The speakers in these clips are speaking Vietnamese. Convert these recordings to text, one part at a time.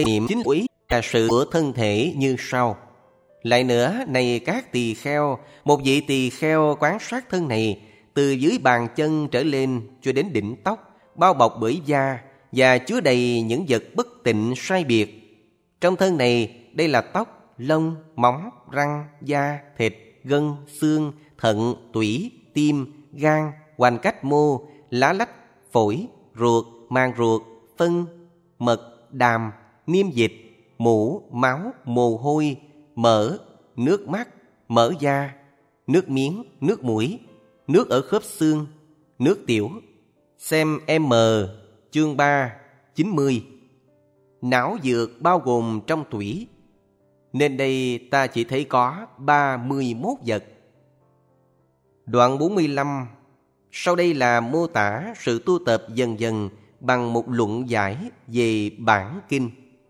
đây niệm chính úy là sự của thân thể như sau. Lại nữa, này các tỳ kheo, một vị tỳ kheo quán sát thân này từ dưới bàn chân trở lên cho đến đỉnh tóc, bao bọc bởi da và chứa đầy những vật bất tịnh sai biệt. Trong thân này, đây là tóc, lông, móng, răng, da, thịt, gân, xương, thận, tủy, tim, gan, hoành cách mô, lá lách, phổi, ruột, màng ruột, phân, mật, đàm, niêm dịch, mũ, máu, mồ hôi, mỡ, nước mắt, mỡ da, nước miếng, nước mũi, nước ở khớp xương, nước tiểu. Xem M chương 3, 90. Não dược bao gồm trong tủy, nên đây ta chỉ thấy có 31 vật. Đoạn 45. Sau đây là mô tả sự tu tập dần dần bằng một luận giải về bản kinh.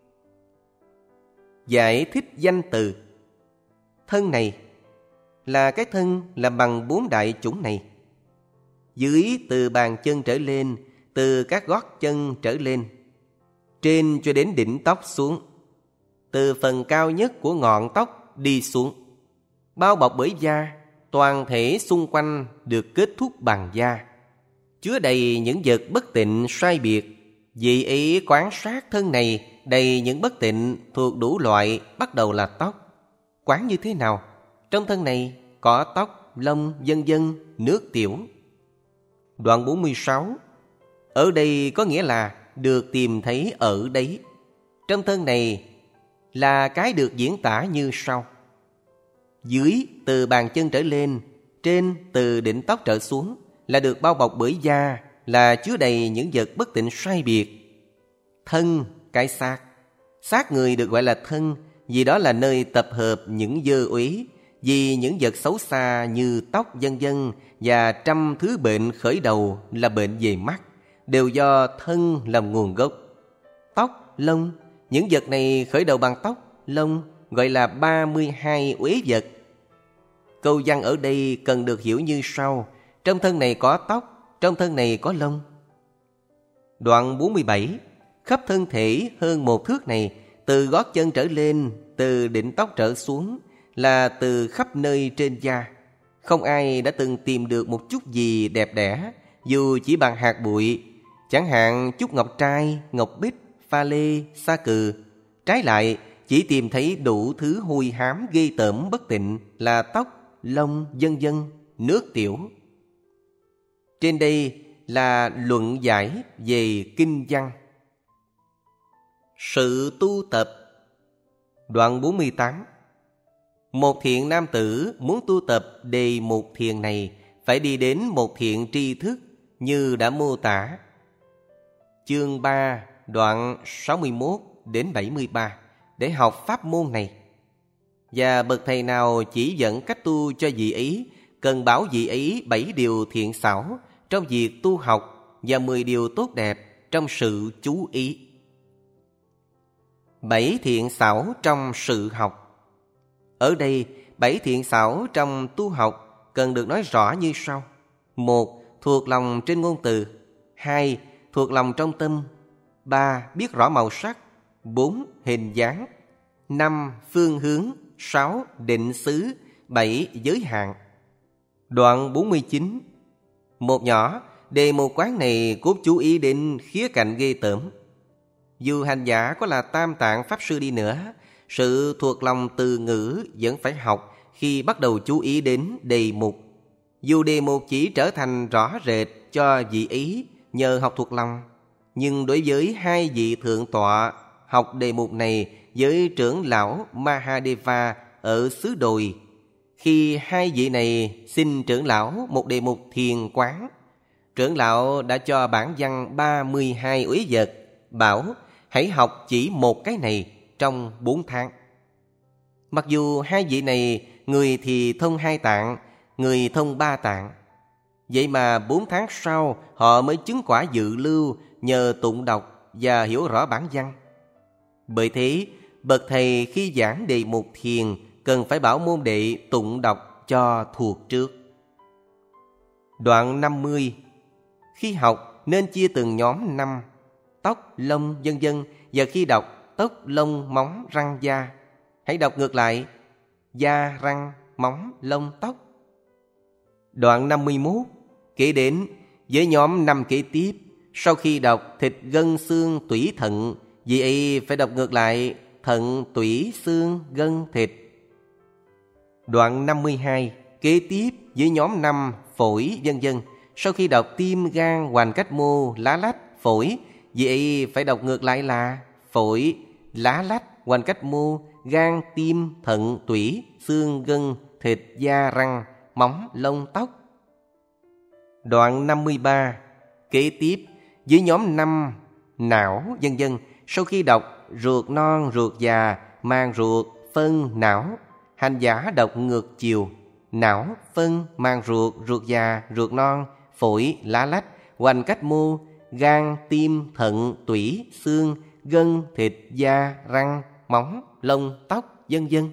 Giải thích danh từ. Thân này là cái thân làm bằng 4 đại chủng này. Dưới từ bàn chân trở lên, từ các gót chân trở lên, trên cho đến đỉnh tóc xuống, từ phần cao nhất của ngọn tóc đi xuống, bao bọc bởi da, toàn thể xung quanh được kết thúc bằng da, chứa đầy những vật bất tịnh sai biệt. Vì ý quan sát thân này đầy những bất tịnh thuộc đủ loại, bắt đầu là tóc. Quán như thế nào? Trong thân này có tóc, lông, vân vân, nước tiểu. Đoạn 46. Ở đây có nghĩa là được tìm thấy ở đấy. Trong thân này là cái được diễn tả như sau. Dưới từ bàn chân trở lên, trên từ đỉnh tóc trở xuống là được bao bọc bởi da, là chứa đầy những vật bất tịnh sai biệt. Thân, cái xác. Xác người được gọi là thân, vì đó là nơi tập hợp những dơ uế, vì những vật xấu xa như tóc vân vân và trăm thứ bệnh khởi đầu là bệnh về mắt, đều do thân làm nguồn gốc. Tóc, lông, những vật này khởi đầu bằng tóc, lông, gọi là 32 uế vật. Câu văn ở đây cần được hiểu như sau. Trong thân này có tóc, trong thân này có lông. Đoạn 47. Khắp thân thể hơn 1 thước này, từ gót chân trở lên, từ đỉnh tóc trở xuống, là từ khắp nơi trên da. Không ai đã từng tìm được một chút gì đẹp đẽ, dù chỉ bằng hạt bụi, chẳng hạn chút ngọc trai, ngọc bích, pha lê, sa cừ. Trái lại, chỉ tìm thấy đủ thứ hôi hám ghê tởm bất tịnh là tóc, lông, vân vân, nước tiểu. Trên đây là luận giải về kinh văn. Sự tu tập. Đoạn 48. Một thiện nam tử muốn tu tập đề mục thiền này phải đi đến một thiện tri thức như đã mô tả. Chương 3, đoạn 61 đến 73 để học pháp môn này. Và bậc thầy nào chỉ dẫn cách tu cho vị ấy, cần bảo vị ấy 7 điều thiện xảo trong việc tu học và 10 điều tốt đẹp trong sự chú ý. 7 thiện xảo trong sự học. Ở đây, 7 thiện xảo trong tu học cần được nói rõ như sau. 1. Thuộc lòng trên ngôn từ. 2. Thuộc lòng trong tâm. 3. Biết rõ màu sắc. 4. Hình dáng. 5. Phương hướng. 6. Định xứ. 7. Giới hạn. Đoạn 49. Một nhỏ, đề mục quán này cốt chú ý đến khía cạnh ghê tởm. Dù hành giả có là Tam Tạng Pháp Sư đi nữa, sự thuộc lòng từ ngữ vẫn phải học khi bắt đầu chú ý đến đề mục. Dù đề mục chỉ trở thành rõ rệt cho vị ý nhờ học thuộc lòng, nhưng đối với 2 vị thượng tọa học đề mục này với trưởng lão Mahadeva ở xứ Đồi, khi 2 vị này xin trưởng lão một đề mục thiền quán, trưởng lão đã cho bản văn 32 uế vật, bảo hãy học chỉ một cái này trong 4 tháng. Mặc dù 2 vị này, người thì thông 2 tạng, người thông 3 tạng, vậy mà 4 tháng sau họ mới chứng quả dự lưu nhờ tụng đọc và hiểu rõ bản văn. Bởi thế, bậc thầy khi giảng đề mục thiền cần phải bảo môn đệ tụng đọc cho thuộc trước. Đoạn 50. Khi học nên chia từng nhóm 5, tóc, lông, vân vân, và khi đọc tóc, lông, móng, răng, da. Hãy đọc ngược lại: da, răng, móng, lông, tóc. Đoạn 51 kể đến với nhóm 5 kế tiếp. Sau khi đọc thịt, gân, xương, tủy, thận, vì ấy phải đọc ngược lại thận, tủy, xương, gân, thịt. Đoạn 52 kế tiếp với nhóm 5 phổi, vân vân. Sau khi đọc tim, gan, hoành cách mô, lá lách, phổi, vì ấy phải đọc ngược lại là phổi, lá lách, hoành cách mô, gan, tim, thận, tủy, xương, gân, thịt, da, răng, móng, lông, tóc. Đoạn 53 kế tiếp với nhóm 5 não, vân vân. Sau khi đọc ruột non, ruột già, màng ruột, phân, não, hành giả đọc ngược chiều: não, phân, màng ruột, ruột già, ruột non, phổi, lá lách, hoành cách mô, gan, tim, thận, tủy, xương, gân, thịt, da, răng, móng, lông, tóc, vân vân.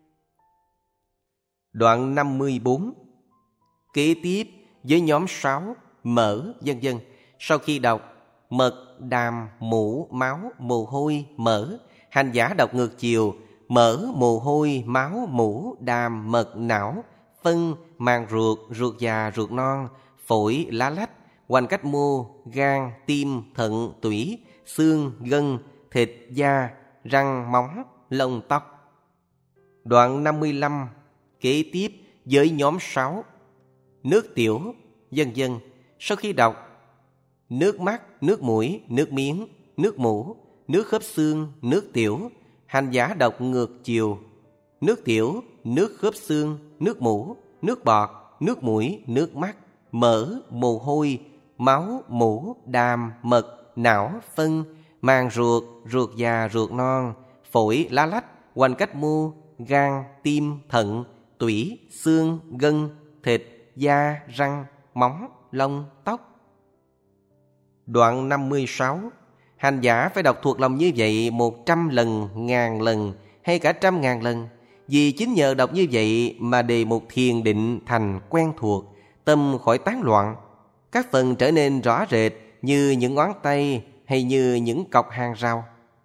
Đoạn 54 kế tiếp với nhóm 6 mỡ, vân vân. Sau khi đọc mật, đàm, mũ, máu, mồ hôi, mỡ, hành giả đọc ngược chiều: mỡ, mồ hôi, máu, mũ, đàm, mật, não, phân, màng ruột, ruột già, ruột non, phổi, lá lách, hoành cách mô, gan, tim, thận, tủy, xương, gân, thịt, da, răng, móng, lông, tóc. Đoạn 55 kế tiếp với nhóm 6 nước tiểu, vân vân. Sau khi đọc nước mắt, nước mũi, nước miếng, nước mũ, nước khớp xương, nước tiểu, hành giả đọc ngược chiều: nước tiểu, nước khớp xương, nước mũ, nước bọt, nước mũi, nước mắt, mỡ, mồ hôi, máu, mũ, đàm, mật, não, phân, màng ruột, ruột già, ruột non, phổi, lá lách, hoành cách mô, gan, tim, thận, tủy, xương, gân, thịt, da, răng, móng, lông, tóc. Đoạn 56 hành giả phải đọc thuộc lòng như vậy 100 lần, 1000 lần hay cả 100.000 lần. Vì chính nhờ đọc như vậy mà đề mục thiền định thành quen thuộc, tâm khỏi tán loạn, các phần trở nên rõ rệt như những ngón tay hay như những cọc hàng rào.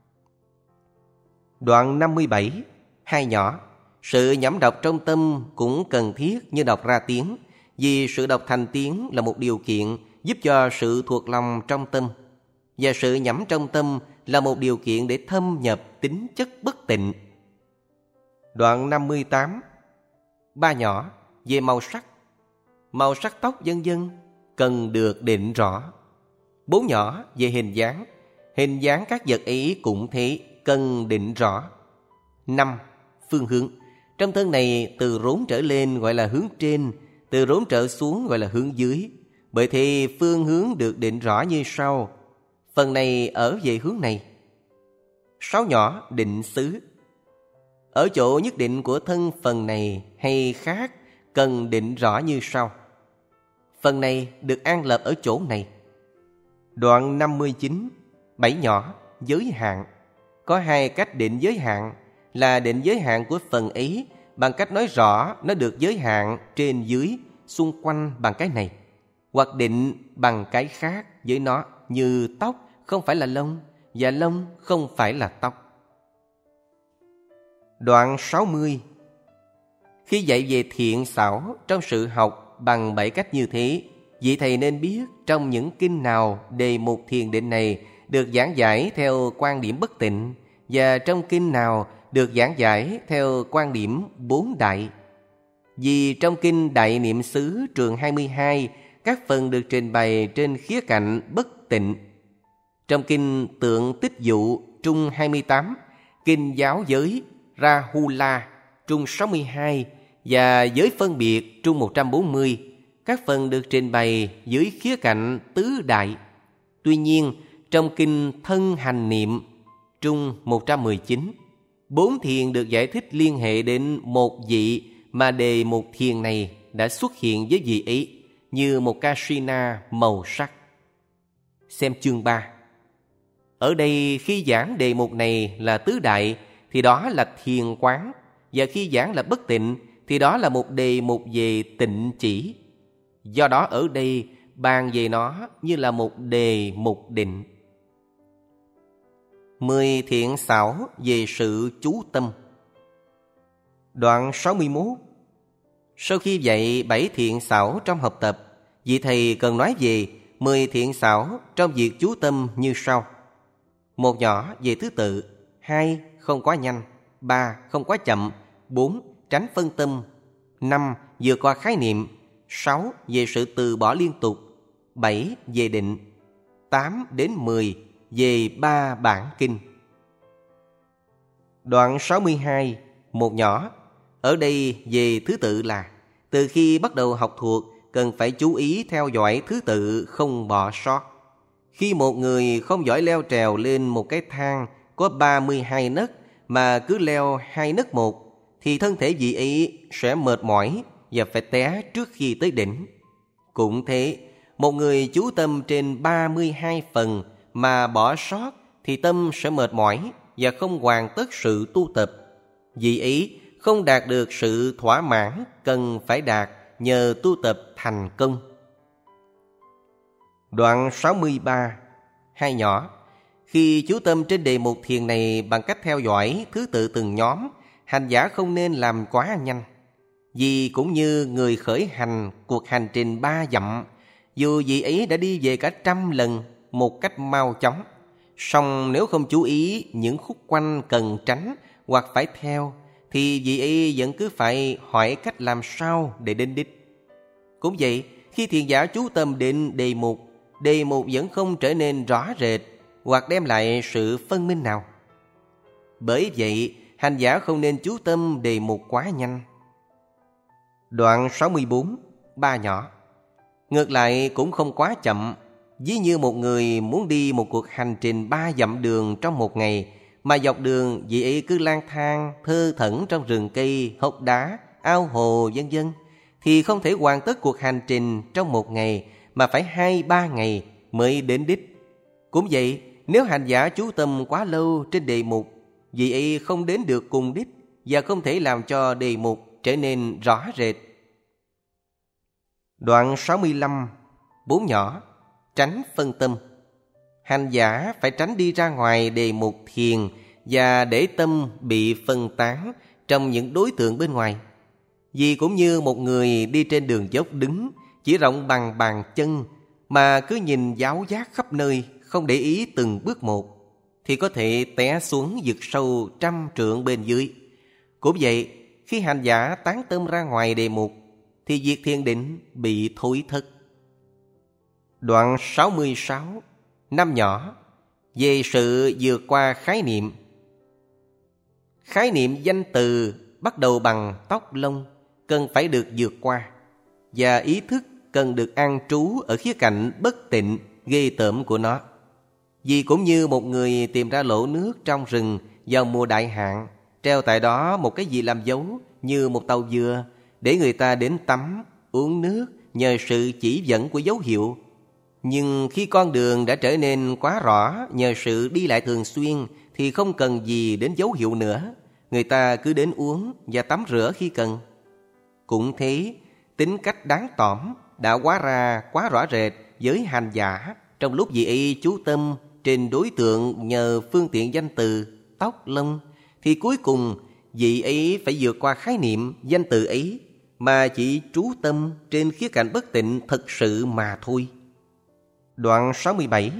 Đoạn 57 hai nhỏ. Sự nhẩm đọc trong tâm cũng cần thiết như đọc ra tiếng, vì sự đọc thành tiếng là một điều kiện giúp cho sự thuộc lòng trong tâm, và sự nhẩm trong tâm là một điều kiện để thâm nhập tính chất bất tịnh. Đoạn 58 ba nhỏ về màu sắc tóc vân vân cần được định rõ. 4 nhỏ về hình dáng các vật ấy cũng thế, cần định rõ. 5 phương hướng. Trong thân này từ rốn trở lên gọi là hướng trên, từ rốn trở xuống gọi là hướng dưới. Bởi thế phương hướng được định rõ như sau: phần này ở về hướng này. 6 nhỏ định xứ. Ở chỗ nhất định của thân phần này hay khác cần định rõ như sau: phần này được an lập ở chỗ này. Đoạn 59 7 nhỏ giới hạn. Có 2 cách định giới hạn, là định giới hạn của phần ấy bằng cách nói rõ nó được giới hạn trên dưới, xung quanh bằng cái này, hoặc định bằng cái khác với nó, như tóc không phải là lông và lông không phải là tóc. Đoạn 60 khi dạy về thiện xảo trong sự học bằng 7 cách như thế, vị thầy nên biết trong những kinh nào đề mục thiền định này được giảng giải theo quan điểm bất tịnh, và trong kinh nào được giảng giải theo quan điểm 4 đại. Vì trong kinh Đại Niệm xứ trường 22, các phần được trình bày trên khía cạnh bất tịnh. Trong kinh Tượng Tích Dụ trung 28, kinh Giáo Giới Rahula trung 62 và Giới Phân Biệt trung 140, các phần được trình bày dưới khía cạnh tứ đại. Tuy nhiên, trong kinh Thân Hành Niệm trung 119, 4 thiền được giải thích liên hệ đến một vị mà đề mục thiền này đã xuất hiện với vị ấy như một kasina màu sắc. Xem chương 3. Ở đây khi giảng đề mục này là tứ đại thì đó là thiền quán, và khi giảng là bất tịnh thì đó là một đề mục về tịnh chỉ. Do đó ở đây bàn về nó như là một đề mục định. 10 thiện xảo về sự chú tâm. Đoạn 61. Sau khi dạy 7 thiện xảo trong học tập, vị thầy cần nói về 10 thiện xảo trong việc chú tâm như sau. 1 nhỏ về thứ tự, 2 không quá nhanh, 3 không quá chậm, 4 tránh phân tâm, 5 vượt qua khái niệm, 6 về sự từ bỏ liên tục, 7 về định, 8 đến 10 về 3 bản kinh. Đoạn 62. 1 nhỏ. Ở đây về thứ tự là từ khi bắt đầu học thuộc cần phải chú ý theo dõi thứ tự không bỏ sót. Khi một người không giỏi leo trèo lên một cái thang có 32 nấc mà cứ leo 2 nấc một thì thân thể vị ấy sẽ mệt mỏi và phải té trước khi tới đỉnh. Cũng thế, một người chú tâm trên 32 phần mà bỏ sót thì tâm sẽ mệt mỏi và không hoàn tất sự tu tập. Vì ấy không đạt được sự thỏa mãn cần phải đạt nhờ tu tập thành công. Đoạn 63. 2 nhỏ. Khi chú tâm trên đề mục thiền này bằng cách theo dõi thứ tự từng nhóm, hành giả không nên làm quá nhanh. Vì cũng như người khởi hành cuộc hành trình 3 dặm, dù vị ấy đã đi về cả 100 lần một cách mau chóng, song nếu không chú ý những khúc quanh cần tránh hoặc phải theo, thì vị ấy vẫn cứ phải hỏi cách làm sao để đến đích. Cũng vậy, khi thiền giả chú tâm đến đề mục vẫn không trở nên rõ rệt hoặc đem lại sự phân minh nào. Bởi vậy, hành giả không nên chú tâm đề mục quá nhanh. Đoạn 64. 3 nhỏ. Ngược lại cũng không quá chậm. Ví như một người muốn đi một cuộc hành trình 3 dặm đường trong một ngày, mà dọc đường vị ấy cứ lang thang thơ thẩn trong rừng cây, hốc đá, ao hồ vân vân, thì không thể hoàn tất cuộc hành trình trong một ngày, mà phải 2-3 ngày mới đến đích. Cũng vậy, nếu hành giả chú tâm quá lâu trên đề mục, vị ấy không đến được cùng đích và không thể làm cho đề mục trở nên rõ rệt. Đoạn 65. 4 nhỏ. Tránh phân tâm. Hành giả phải tránh đi ra ngoài đề mục thiền và để tâm bị phân tán trong những đối tượng bên ngoài. Vì cũng như một người đi trên đường dốc đứng chỉ rộng bằng bàn chân mà cứ nhìn giáo giác khắp nơi, không để ý từng bước một, thì có thể té xuống vực sâu 100 trượng bên dưới. Cũng vậy, khi hành giả tán tâm ra ngoài đề mục thì việc thiền định bị thối thất. Đoạn 66. 5 nhỏ. Về sự vượt qua khái niệm. Khái niệm danh từ bắt đầu bằng tóc lông cần phải được vượt qua, và ý thức cần được an trú ở khía cạnh bất tịnh ghê tởm của nó. Vì cũng như một người tìm ra lỗ nước trong rừng vào mùa đại hạn, treo tại đó một cái gì làm dấu như một tàu dừa để người ta đến tắm, uống nước nhờ sự chỉ dẫn của dấu hiệu. Nhưng khi con đường đã trở nên quá rõ nhờ sự đi lại thường xuyên thì không cần gì đến dấu hiệu nữa. Người ta cứ đến uống và tắm rửa khi cần. Cũng thế, tính cách đáng tỏm đã hóa ra quá rõ rệt với hành giả trong lúc vị ấy chú tâm trên đối tượng nhờ phương tiện danh từ tóc lông, thì cuối cùng vị ấy phải vượt qua khái niệm danh từ ấy mà chỉ trú tâm trên khía cạnh bất tịnh thực sự mà thôi. Đoạn 67.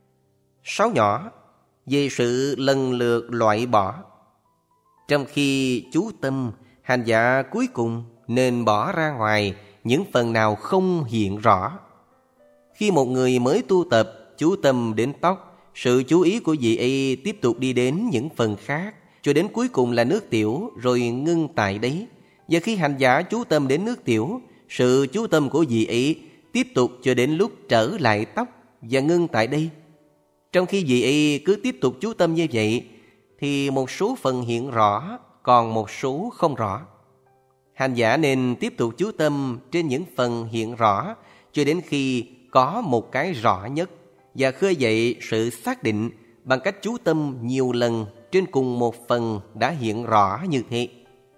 6 nhỏ. Về sự lần lượt loại bỏ. Trong khi chú tâm, hành giả cuối cùng nên bỏ ra ngoài những phần nào không hiện rõ. Khi một người mới tu tập chú tâm đến tóc, sự chú ý của vị ấy tiếp tục đi đến những phần khác cho đến cuối cùng là nước tiểu, rồi ngưng tại đấy. Và khi hành giả chú tâm đến nước tiểu, sự chú tâm của vị ấy tiếp tục cho đến lúc trở lại tóc và ngưng tại đây. Trong khi vị ấy cứ tiếp tục chú tâm như vậy thì một số phần hiện rõ, còn một số không rõ. Hành giả nên tiếp tục chú tâm trên những phần hiện rõ cho đến khi có một cái rõ nhất, và khơi dậy sự xác định bằng cách chú tâm nhiều lần trên cùng một phần đã hiện rõ như thế.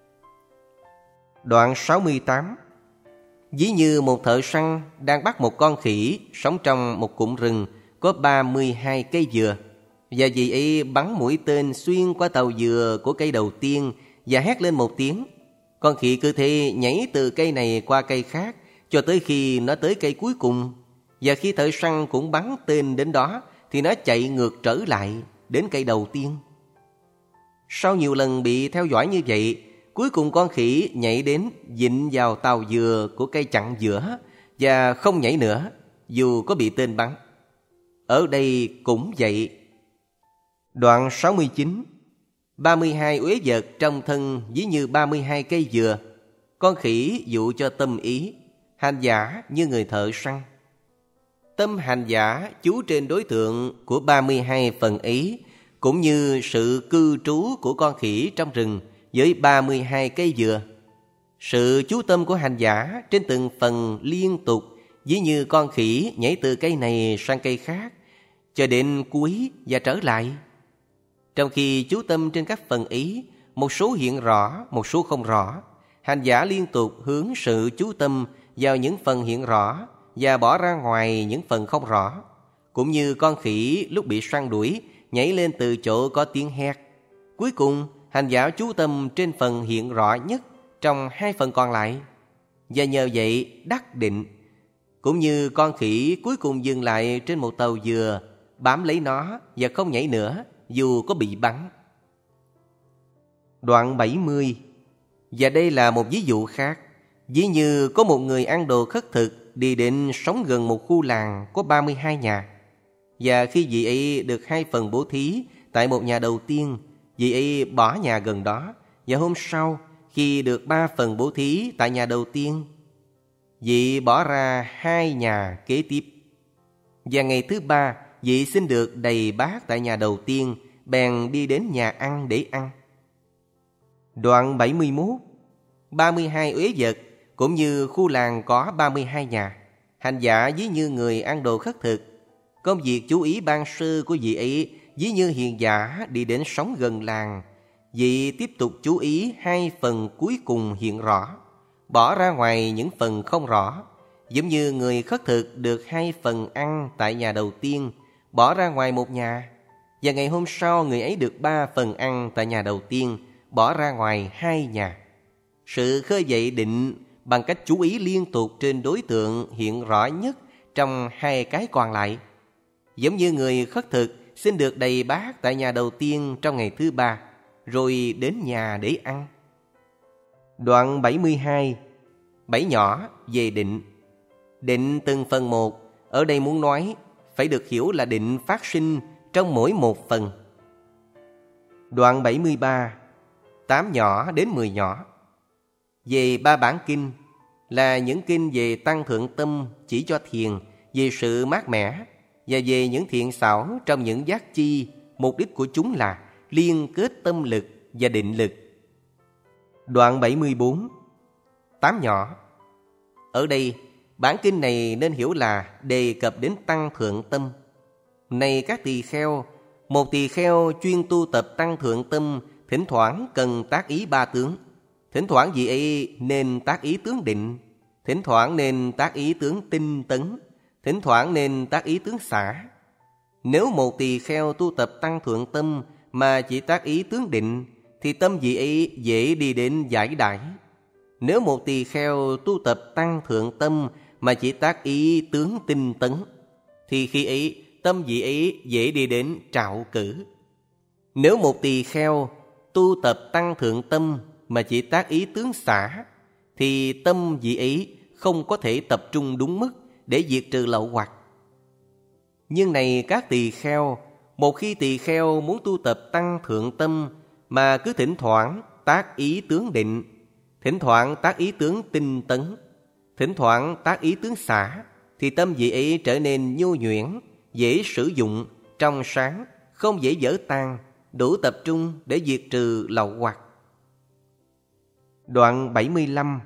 Đoạn 68. Ví như một thợ săn đang bắt một con khỉ sống trong một cụm rừng có 32 cây dừa. Và vị ấy bắn mũi tên xuyên qua tàu dừa của cây đầu tiên và hét lên một tiếng. Con khỉ cứ thế nhảy từ cây này qua cây khác cho tới khi nó tới cây cuối cùng. Và khi thợ săn cũng bắn tên đến đó thì nó chạy ngược trở lại đến cây đầu tiên. Sau nhiều lần bị theo dõi như vậy, cuối cùng con khỉ nhảy đến vịn vào tàu dừa của cây chặn giữa và không nhảy nữa dù có bị tên bắn. Ở đây cũng vậy. Đoạn 69. 32 uế vật trong thân ví như 32 cây dừa. Con khỉ dụ cho tâm ý, hành giả như người thợ săn. Tâm hành giả chú trên đối tượng của 32 phần ý, cũng như sự cư trú của con khỉ trong rừng với 32 cây dừa. Sự chú tâm của hành giả trên từng phần liên tục, ví như con khỉ nhảy từ cây này sang cây khác cho đến cuối và trở lại. Trong khi chú tâm trên các phần ý, một số hiện rõ, một số không rõ, hành giả liên tục hướng sự chú tâm vào những phần hiện rõ và bỏ ra ngoài những phần không rõ. Cũng như con khỉ lúc bị săn đuổi nhảy lên từ chỗ có tiếng hét. Cuối cùng, hành giả chú tâm trên phần hiện rõ nhất trong hai phần còn lại, và nhờ vậy đắc định. Cũng như con khỉ cuối cùng dừng lại trên một tàu dừa, bám lấy nó và không nhảy nữa dù có bị bắn. Đoạn 70. Và đây là một ví dụ khác. Ví như có một người ăn đồ khất thực đi đến sống gần một khu làng có 32 nhà. Và khi vị ấy được 2 phần bố thí tại một nhà đầu tiên, vị ấy bỏ nhà gần đó. Và hôm sau, khi được 3 phần bố thí tại nhà đầu tiên, vị bỏ ra 2 nhà kế tiếp. Và ngày thứ 3, vị xin được đầy bát tại nhà đầu tiên, bèn đi đến nhà ăn để ăn. Đoạn 71. 32 uế vật cũng như khu làng có 32 nhà. Hành giả ví như người ăn đồ khất thực. Công việc chú ý ban sơ của vị ấy ví như hiền giả đi đến sống gần làng. Vị tiếp tục chú ý 2 phần cuối cùng hiện rõ, bỏ ra ngoài những phần không rõ. Giống như người khất thực được 2 phần ăn tại nhà đầu tiên, bỏ ra ngoài 1 nhà. Và ngày hôm sau người ấy được 3 phần ăn tại nhà đầu tiên, bỏ ra ngoài 2 nhà. Sự khơi dậy định bằng cách chú ý liên tục trên đối tượng hiện rõ nhất trong 2 cái còn lại. Giống như người khất thực xin được đầy bát tại nhà đầu tiên trong ngày thứ 3, rồi đến nhà để ăn. Đoạn 72. 7 nhỏ về định. Định từng phần một, ở đây muốn nói phải được hiểu là định phát sinh trong mỗi một phần. Đoạn 73. 8 nhỏ đến 10 nhỏ. Về 3 bản kinh là những kinh về tăng thượng tâm chỉ cho thiền, về sự mát mẻ, và về những thiện xảo trong những giác chi. Mục đích của chúng là liên kết tâm lực và định lực. Đoạn 74. 8 nhỏ. Ở đây, bản kinh này nên hiểu là đề cập đến tăng thượng tâm. Này các tỳ kheo, một tỳ kheo chuyên tu tập tăng thượng tâm thỉnh thoảng cần tác ý 3 tướng. Thỉnh thoảng vị ấy nên tác ý tướng định, thỉnh thoảng nên tác ý tướng tinh tấn, thỉnh thoảng nên tác ý tướng xả. Nếu một tỳ kheo tu tập tăng thượng tâm mà chỉ tác ý tướng định, thì tâm vị ấy dễ đi đến giải đãi. Nếu một tỳ kheo tu tập tăng thượng tâm mà chỉ tác ý tướng tinh tấn, thì khi ấy tâm vị ấy dễ đi đến trạo cử. Nếu một tỳ kheo tu tập tăng thượng tâm mà chỉ tác ý tướng xả, thì tâm vị ấy không có thể tập trung đúng mức để diệt trừ lậu hoặc. Nhưng này các tỳ kheo, một khi tỳ kheo muốn tu tập tăng thượng tâm mà cứ thỉnh thoảng tác ý tướng định, thỉnh thoảng tác ý tướng tinh tấn, thỉnh thoảng tác ý tướng xả, thì tâm vị ấy trở nên nhu nhuyễn, dễ sử dụng, trong sáng, không dễ vỡ tan, đủ tập trung để diệt trừ lậu hoặc. Đoạn 75.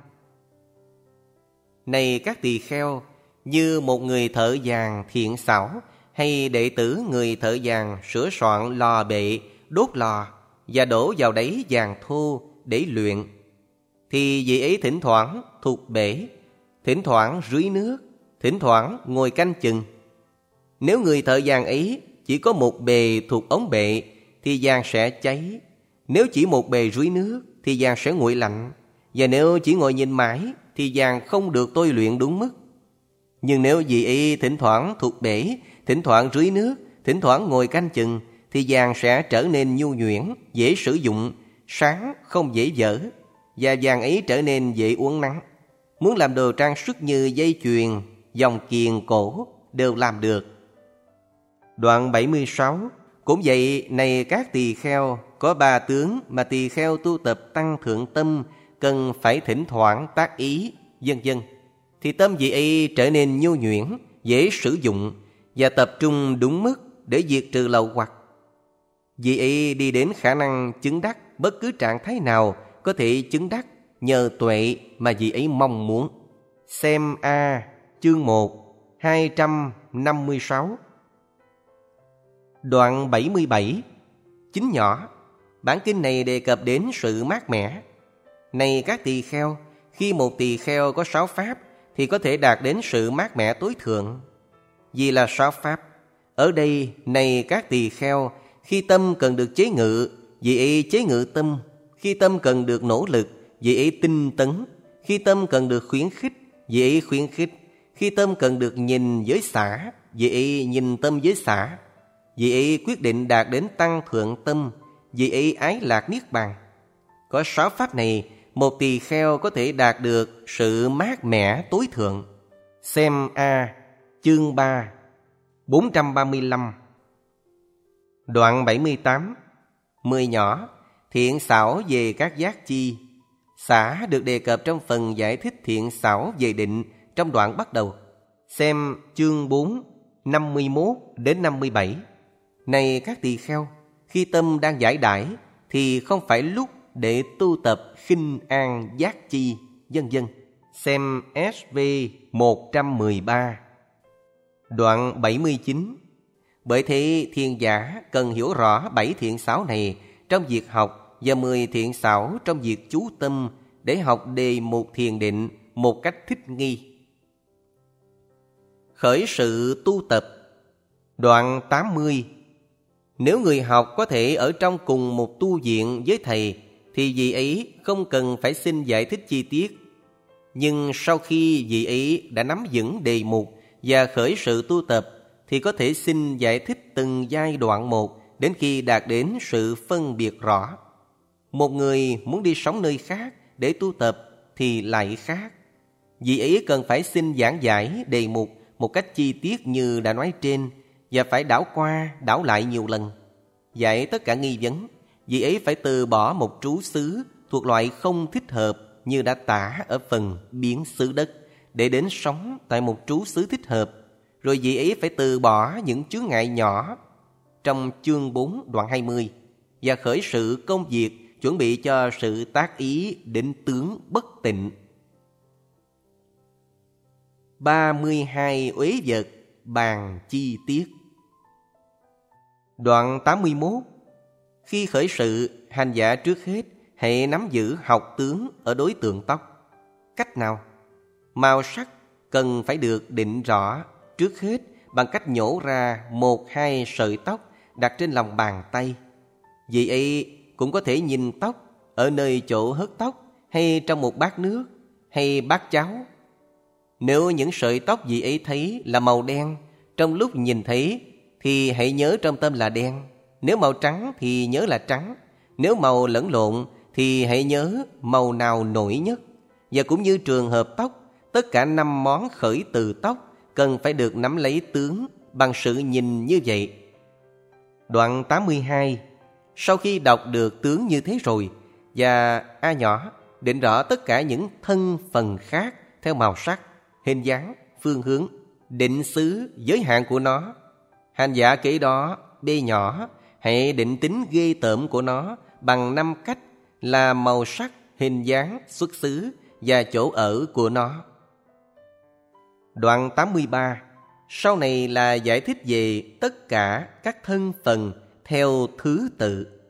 Này các tỳ kheo, như một người thợ vàng thiện xảo hay đệ tử người thợ vàng sửa soạn lò bệ, đốt lò và đổ vào đáy vàng thô để luyện, thì vị ấy thỉnh thoảng thục bể, thỉnh thoảng rưới nước, thỉnh thoảng ngồi canh chừng. Nếu người thợ vàng ấy chỉ có một bề thuộc ống bệ thì vàng sẽ cháy. Nếu chỉ một bề rưới nước thì vàng sẽ nguội lạnh. Và nếu chỉ ngồi nhìn mãi thì vàng không được tôi luyện đúng mức. Nhưng nếu vị ấy thỉnh thoảng thuộc bể, thỉnh thoảng rưới nước, thỉnh thoảng ngồi canh chừng thì vàng sẽ trở nên nhu nhuyễn, dễ sử dụng, sáng, không dễ dở. Và vàng ấy trở nên dễ uốn nắn. Muốn làm đồ trang sức như dây chuyền, vòng kiềng cổ đều làm được. Đoạn 76. Cũng vậy, này các tỳ kheo, có 3 tướng mà tỳ kheo tu tập tăng thượng tâm cần phải thỉnh thoảng tác ý, vân vân, thì tâm vị ấy trở nên nhu nhuyễn, dễ sử dụng và tập trung đúng mức để diệt trừ lậu hoặc. Vị ấy đi đến khả năng chứng đắc bất cứ trạng thái nào có thể chứng đắc nhờ tuệ mà vị ấy mong muốn. Xem chương 1, 256. Đoạn 77. Chính nhỏ. Bản kinh này đề cập đến sự mát mẻ. Này các tỳ kheo, khi một tỳ kheo có 6 pháp thì có thể đạt đến sự mát mẻ tối thượng. Vì là 6 pháp. Ở đây, này các tỳ kheo, khi tâm cần được chế ngự, vị ấy chế ngự tâm. Khi tâm cần được nỗ lực, vị ấy tinh tấn. Khi tâm cần được khuyến khích, vị ấy khuyến khích. Khi tâm cần được nhìn với xả, vị ấy nhìn tâm với xả. Vị ấy quyết định đạt đến tăng thượng tâm, vị ấy ái lạc niết bàn. Có 6 pháp này, một tỳ kheo có thể đạt được sự mát mẻ tối thượng. Xem chương 3, 435. Đoạn 78. 10 nhỏ. Thiện xảo về các giác chi. Xả được đề cập trong phần giải thích thiện xảo về định trong đoạn bắt đầu. Xem chương 4, 51 đến 57. Này các tỳ kheo, khi tâm đang giải đãi thì không phải lúc để tu tập khinh an giác chi, vân vân. Xem SV 113. Đoạn 79. Bởi thế thiên giả cần hiểu rõ 7 thiện xảo này trong việc học và 10 thiện xảo trong việc chú tâm để học đề mục thiền định một cách thích nghi. Khởi sự tu tập. Đoạn 80. Nếu người học có thể ở trong cùng một tu viện với thầy thì vị ấy không cần phải xin giải thích chi tiết. Nhưng sau khi vị ấy đã nắm vững đề mục và khởi sự tu tập thì có thể xin giải thích từng giai đoạn một đến khi đạt đến sự phân biệt rõ. Một người muốn đi sống nơi khác để tu tập thì lại khác. Vị ấy cần phải xin giảng giải đề mục một cách chi tiết như đã nói trên và phải đảo qua đảo lại nhiều lần. Giải tất cả nghi vấn, vị ấy phải từ bỏ một trú xứ thuộc loại không thích hợp như đã tả ở phần biến xứ đất để đến sống tại một trú xứ thích hợp. Rồi vị ấy phải từ bỏ những chướng ngại nhỏ trong chương 4 đoạn 20 và khởi sự công việc chuẩn bị cho sự tác ý định tướng bất tịnh. 32 uế vật bàn chi tiết. Đoạn 81. Khi khởi sự, hành giả trước hết hãy nắm giữ học tướng ở đối tượng tóc. Cách nào? Màu sắc cần phải được định rõ trước hết bằng cách nhổ ra 1-2 sợi tóc đặt trên lòng bàn tay. Vì ấy cũng có thể nhìn tóc ở nơi chỗ hớt tóc hay trong một bát nước hay bát cháo. Nếu những sợi tóc vị ấy thấy là màu đen, trong lúc nhìn thấy thì hãy nhớ trong tâm là đen. Nếu màu trắng thì nhớ là trắng. Nếu màu lẫn lộn thì hãy nhớ màu nào nổi nhất. Và cũng như trường hợp tóc, tất cả 5 món khởi từ tóc cần phải được nắm lấy tướng bằng sự nhìn như vậy. Đoạn 82. Sau khi đọc được tướng như thế rồi và A nhỏ định rõ tất cả những thân phần khác theo màu sắc, hình dáng, phương hướng, định xứ, giới hạn của nó. Hành giả kế đó B nhỏ hãy định tính ghê tởm của nó bằng 5 cách là màu sắc, hình dáng, xuất xứ và chỗ ở của nó. Đoạn 83. Sau này là giải thích về tất cả các thân phần theo thứ tự.